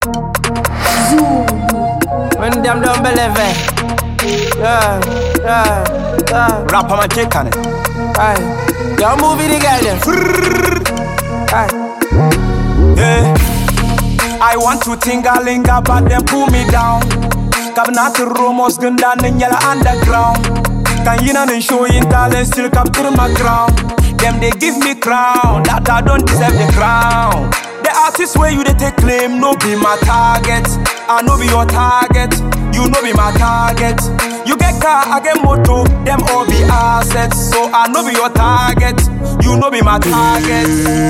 When them don't believe it. Rapper man check on it. Aye. Y'all movie the girl them. Aye. Yeah. I want to tingalinga but them pull me down. Kabnati rumors gunda ninyala underground. Can you not show in talent still capture my crown? Them they give me crown that I don't deserve the crown. The artists where you they take claim no be my target. I no be your target. You no be my target. You get car, I get moto, them all be assets. So I no be your target. You no be my target.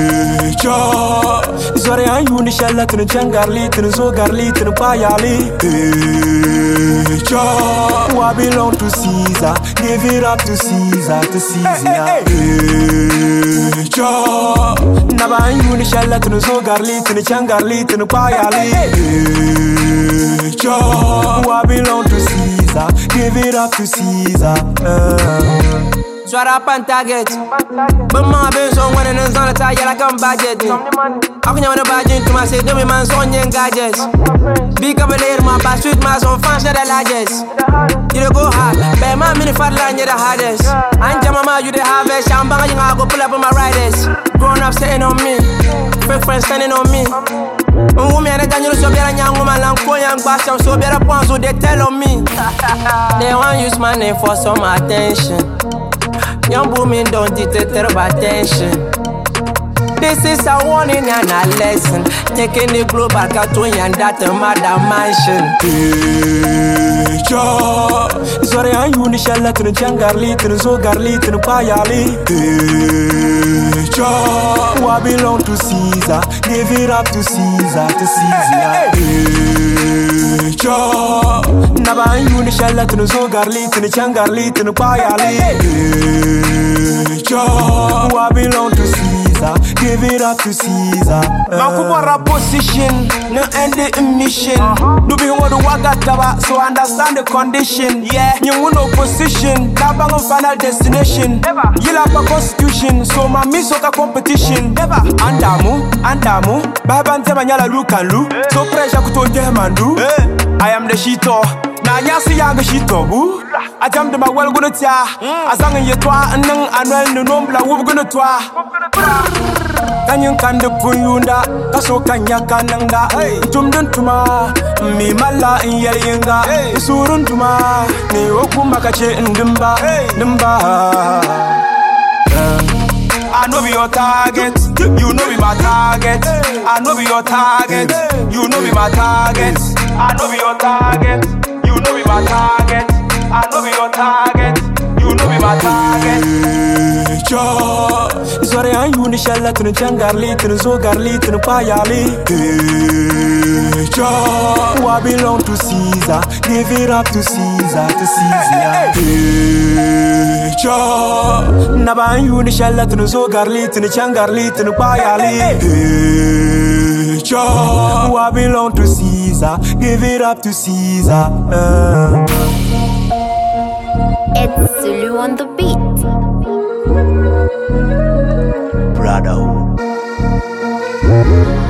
Sorry, I you ni shalla tinu jangarli tinu so garli tinu payali. I belong to Caesar, give it up to Caesar, to Caesar. Naba you ni shalla tinu so garli tinu jangarli tinu payali. I belong to Caesar, give it up to Caesar. Swat up on target. But my been so when it's on the tire like I'm budget. How can you want to budget to my say, do me man, son, young gadgets? Big up a later, my past with my son, fans, the largest. You go hard, but my mini fat line, you're the hardest. I'm Jamama, you the harvest. I'm banging, I'll go pull up on my riders. Grown up sitting on me, fake friends standing on me. Women and Daniel so better young woman and young bastard so better points so they tell on me. They want use my name for some attention. Young women don't detect attention. This is a warning and a lesson. Taking the global cartoon and that mother mansion. Sorry, I you ni shalla tinu jangarli tinu so garli tinu payali. I belong to Caesar, give it up to Caesar, to Caesar. Naba you ni shalla tinu so garli tinu jangarli tinu payali. I belong to Caesar, give it up to Caesar. Mankubara position, no end the mission. Do be what the wagataba, so understand the condition. Yeah, you want no position, tabang on final destination. You like a constitution, so my misoka competition. Andamu, babante manyala lukalu. So pressure kuto demandu. I am the shito. Na nyasi yanga shito bu. I jam to my well gonna tia. Azang ye twa nang anwel no nombla wub gonna twa. Kanyang kanda puyunda kaso kanya kananga. Tumdun tuma mi mala inyelinga. Surun tuma ni okuma kache ndimba. I know be your target, you know be my target. I know be your target, you know be my target. I know be your target, you know be my target. I know be your target, you know be my target. Sorry, I you ni shalla tinu jangarli tinu so garli tinu payali. I belong to Caesar, give it up to Caesar, to Caesar. Naba you ni shalla tinu so garli tinu jangarli tinu payali. I belong to Caesar, give it up to Caesar. It's Zulu on the beat. Brotherhood.